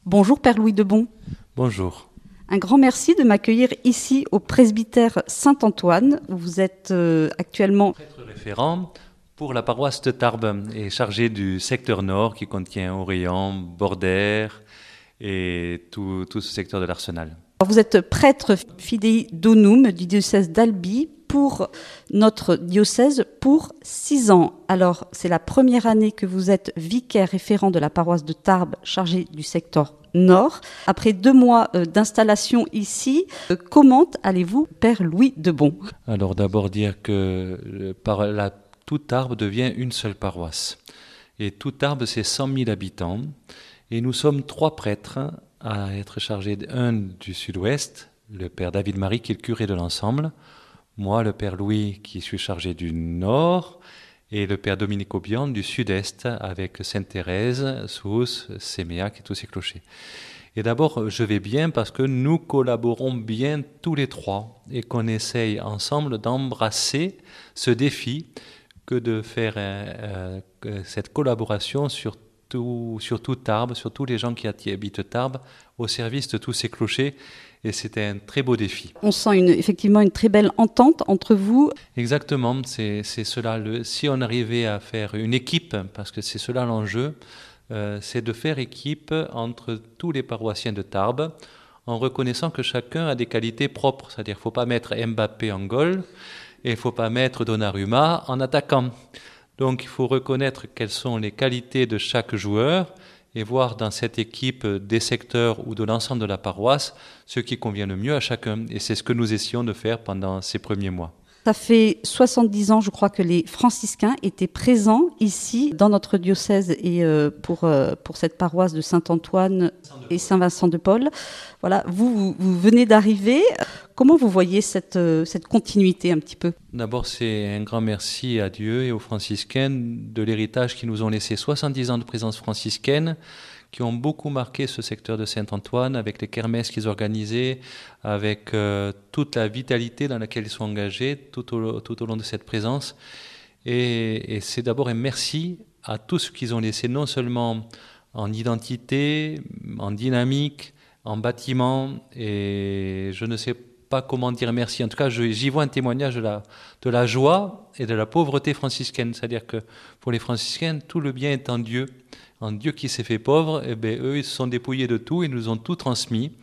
Bonjour Père Louis Debon. Bonjour. Un grand merci de m'accueillir ici au presbytère Saint-Antoine. Vous êtes actuellement Prêtre référent pour la paroisse de Tarbes et chargé du secteur nord qui contient Orléans, Bordère et tout ce secteur de l'Arsenal. Vous êtes prêtre fidei donum du diocèse d'Albi pour notre diocèse pour 6 ans. Alors, c'est la première année que vous êtes vicaire référent de la paroisse de Tarbes, chargé du secteur nord. Après 2 mois d'installation ici, comment allez-vous, Père Louis Debon? Alors d'abord dire que tout Tarbes devient une seule paroisse. Et tout Tarbes, c'est 100 000 habitants. Et nous sommes 3 prêtres à être chargés, un du sud-ouest, le Père David Marie qui est le curé de l'ensemble, moi le Père Louis qui suis chargé du nord, et le Père Dominique Aubian du sud-est avec Sainte-Thérèse, Sousse, Séméac et tous ces clochers. Et d'abord, je vais bien parce que nous collaborons bien tous les 3 et qu'on essaye ensemble d'embrasser ce défi que de faire cette collaboration sur tout Tarbes, sur tous les gens qui habitent Tarbes, au service de tous ces clochers. Et c'était un très beau défi. On sent effectivement une très belle entente entre vous. Exactement, c'est cela. Si on arrivait à faire une équipe, parce que c'est cela l'enjeu, c'est de faire équipe entre tous les paroissiens de Tarbes, en reconnaissant que chacun a des qualités propres. C'est-à-dire qu'il ne faut pas mettre Mbappé en goal et il ne faut pas mettre Donnarumma en attaquant. Donc il faut reconnaître quelles sont les qualités de chaque joueur et voir dans cette équipe des secteurs ou de l'ensemble de la paroisse ce qui convient le mieux à chacun. Et c'est ce que nous essayons de faire pendant ces premiers mois. Ça fait 70 ans, je crois, que les franciscains étaient présents ici, dans notre diocèse, et pour cette paroisse de Saint-Antoine et Saint-Vincent-de-Paul. Voilà, vous venez d'arriver. Comment vous voyez cette continuité un petit peu? D'abord, c'est un grand merci à Dieu et aux franciscains de l'héritage qu'ils nous ont laissé. 70 ans de présence franciscaine, qui ont beaucoup marqué ce secteur de Saint-Antoine, avec les kermesses qu'ils organisaient, avec toute la vitalité dans laquelle ils sont engagés tout au long de cette présence. Et c'est d'abord un merci à tout ce qu'ils ont laissé, non seulement en identité, en dynamique, en bâtiment, et je ne sais pas comment dire merci. En tout cas, j'y vois un témoignage de la joie et de la pauvreté franciscaine. C'est-à-dire que pour les franciscains, tout le bien est en Dieu qui s'est fait pauvre. Et bien, eux, ils se sont dépouillés de tout et nous ont tout transmis.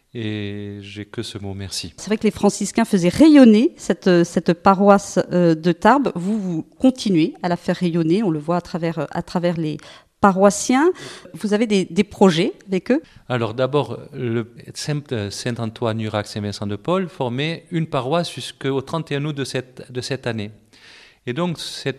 Et j'ai que ce mot merci. C'est vrai que les franciscains faisaient rayonner cette paroisse de Tarbes. Vous continuez à la faire rayonner. On le voit à travers les paroissiens. Vous avez des projets avec eux? Alors d'abord, le Saint-Antoine, Urac, Saint-Vincent-de-Paul formait une paroisse jusqu'au 31 août de cette année. Et donc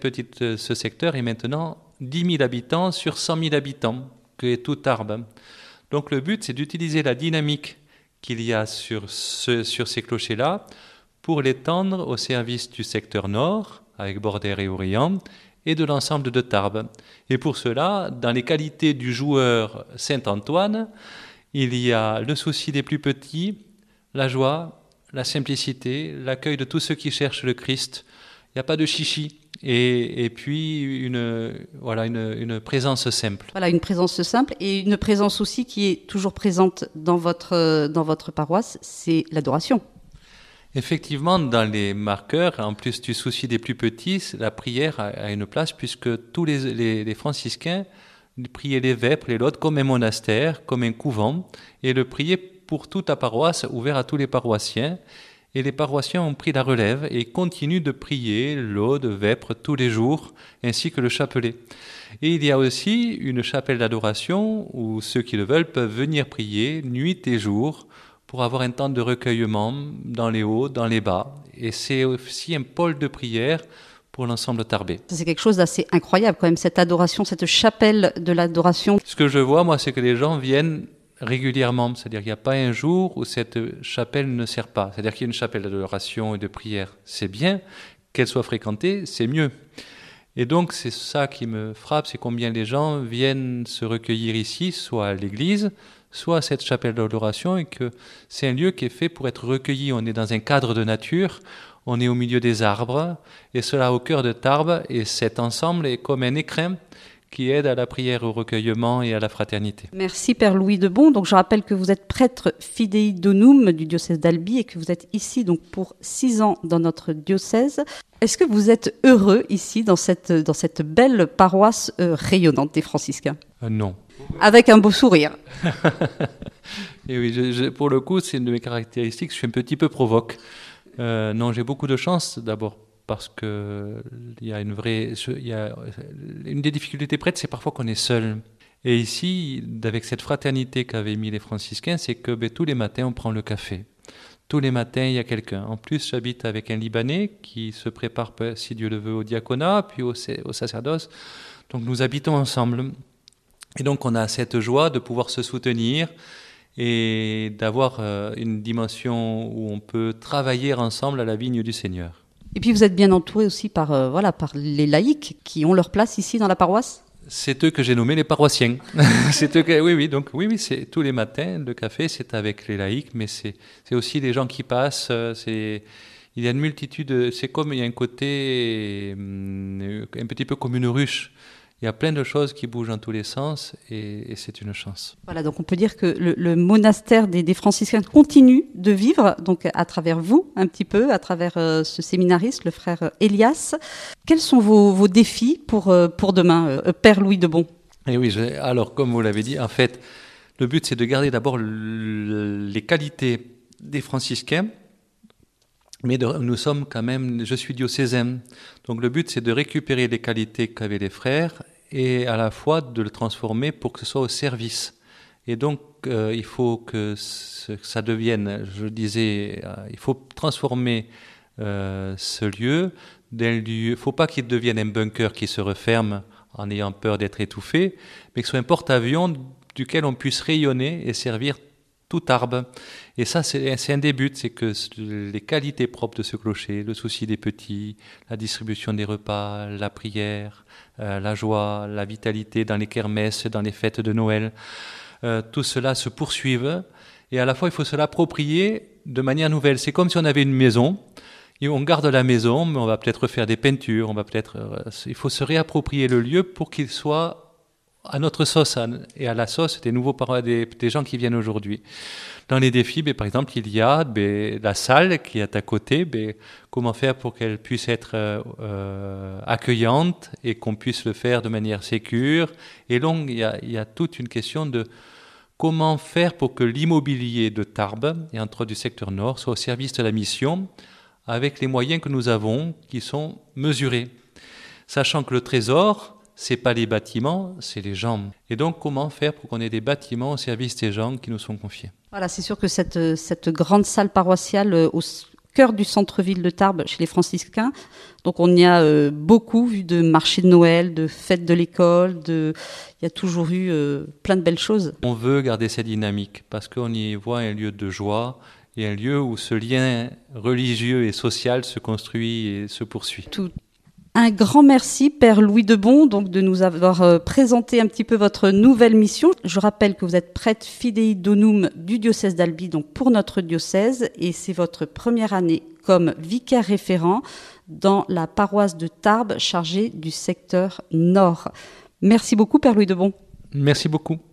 ce secteur est maintenant 10 000 habitants sur 100 000 habitants, que est tout Tarbes. Donc le but, c'est d'utiliser la dynamique qu'il y a sur ces clochers-là pour l'étendre au service du secteur nord, avec Bordère et Orléans, et de l'ensemble de Tarbes. Et pour cela, dans les qualités du joueur Saint-Antoine, il y a le souci des plus petits, la joie, la simplicité, l'accueil de tous ceux qui cherchent le Christ. Il n'y a pas de chichi. Et puis une présence simple. Voilà, une présence simple et une présence aussi qui est toujours présente dans votre paroisse, c'est l'adoration. Effectivement, dans les marqueurs, en plus du souci des plus petits, la prière a une place puisque tous les franciscains priaient les vêpres, les laudes comme un monastère, comme un couvent, et le priaient pour toute la paroisse, ouvert à tous les paroissiens. Et les paroissiens ont pris la relève et continuent de prier laudes, vêpres tous les jours, ainsi que le chapelet. Et il y a aussi une chapelle d'adoration où ceux qui le veulent peuvent venir prier nuit et jour, pour avoir un temps de recueillement dans les hauts, dans les bas. Et c'est aussi un pôle de prière pour l'ensemble tarbais. C'est quelque chose d'assez incroyable quand même, cette adoration, cette chapelle de l'adoration. Ce que je vois, moi, c'est que les gens viennent régulièrement. C'est-à-dire qu'il n'y a pas un jour où cette chapelle ne sert pas. C'est-à-dire qu'il y a une chapelle d'adoration et de prière. C'est bien. Qu'elle soit fréquentée, c'est mieux. Et donc, c'est ça qui me frappe, c'est combien les gens viennent se recueillir ici, soit à l'église, soit à cette chapelle d'adoration, et que c'est un lieu qui est fait pour être recueilli. On est dans un cadre de nature, on est au milieu des arbres, et cela au cœur de Tarbes, et cet ensemble est comme un écrin qui aident à la prière, au recueillement et à la fraternité. Merci Père Louis Debon. Donc je rappelle que vous êtes prêtre fidei donum du diocèse d'Albi et que vous êtes ici donc pour 6 ans dans notre diocèse. Est-ce que vous êtes heureux ici dans cette belle paroisse rayonnante des franciscains ? Non. Avec un beau sourire. Et oui, pour le coup, c'est une de mes caractéristiques. Je suis un petit peu provoque. Non, j'ai beaucoup de chance d'abord parce que il y a une des difficultés prêtres, c'est parfois qu'on est seul. Et ici, avec cette fraternité qu'avaient mis les franciscains, c'est que tous les matins, on prend le café. Tous les matins, il y a quelqu'un. En plus, j'habite avec un Libanais qui se prépare, si Dieu le veut, au diaconat, puis au sacerdoce. Donc nous habitons ensemble. Et donc on a cette joie de pouvoir se soutenir et d'avoir une dimension où on peut travailler ensemble à la vigne du Seigneur. Et puis vous êtes bien entouré aussi par les laïcs qui ont leur place ici dans la paroisse ? C'est eux que j'ai nommés les paroissiens. Oui, c'est tous les matins, le café, c'est avec les laïcs, mais c'est aussi les gens qui passent. Il y a une multitude, il y a un côté un petit peu comme une ruche. Il y a plein de choses qui bougent dans tous les sens et c'est une chance. Voilà, donc on peut dire que le monastère des franciscains continue de vivre, donc à travers vous, un petit peu, à travers ce séminariste, le frère Elias. Quels sont vos défis pour demain, Père Louis Debon ? Et oui, alors comme vous l'avez dit, en fait, le but c'est de garder d'abord les qualités des franciscains, mais nous sommes quand même, je suis diocésain, donc le but c'est de récupérer les qualités qu'avaient les frères et à la fois de le transformer pour que ce soit au service. Et donc il faut que ça devienne, je disais, il faut transformer ce lieu d'un lieu, il ne faut pas qu'il devienne un bunker qui se referme en ayant peur d'être étouffé, mais que ce soit un porte-avions duquel on puisse rayonner et servir tout Tarbes. Et ça, c'est un des buts, c'est que les qualités propres de ce clocher, le souci des petits, la distribution des repas, la prière, la joie, la vitalité dans les kermesses, dans les fêtes de Noël, tout cela se poursuive. Et à la fois, il faut se l'approprier de manière nouvelle. C'est comme si on avait une maison. Et on garde la maison, mais on va peut-être refaire des peintures, il faut se réapproprier le lieu pour qu'il soit à notre sauce et à la sauce des gens qui viennent aujourd'hui. Dans les défis, par exemple, il y a la salle qui est à côté. Comment faire pour qu'elle puisse être accueillante et qu'on puisse le faire de manière sécure. Et donc, il y a toute une question de comment faire pour que l'immobilier de Tarbes, et entre autres du secteur nord, soit au service de la mission, avec les moyens que nous avons, qui sont mesurés. Sachant que le trésor, c'est pas les bâtiments, c'est les gens. Et donc, comment faire pour qu'on ait des bâtiments au service des gens qui nous sont confiés ? Voilà, c'est sûr que cette grande salle paroissiale au cœur du centre-ville de Tarbes, chez les franciscains, donc on y a beaucoup vu de marchés de Noël, de fêtes de l'école, il y a toujours eu plein de belles choses. On veut garder cette dynamique parce qu'on y voit un lieu de joie et un lieu où ce lien religieux et social se construit et se poursuit. Un grand merci, Père Louis Debon, donc de nous avoir présenté un petit peu votre nouvelle mission. Je rappelle que vous êtes prêtre fidei donum du diocèse d'Albi, donc pour notre diocèse, et c'est votre première année comme vicaire référent dans la paroisse de Tarbes, chargée du secteur nord. Merci beaucoup, Père Louis Debon. Merci beaucoup.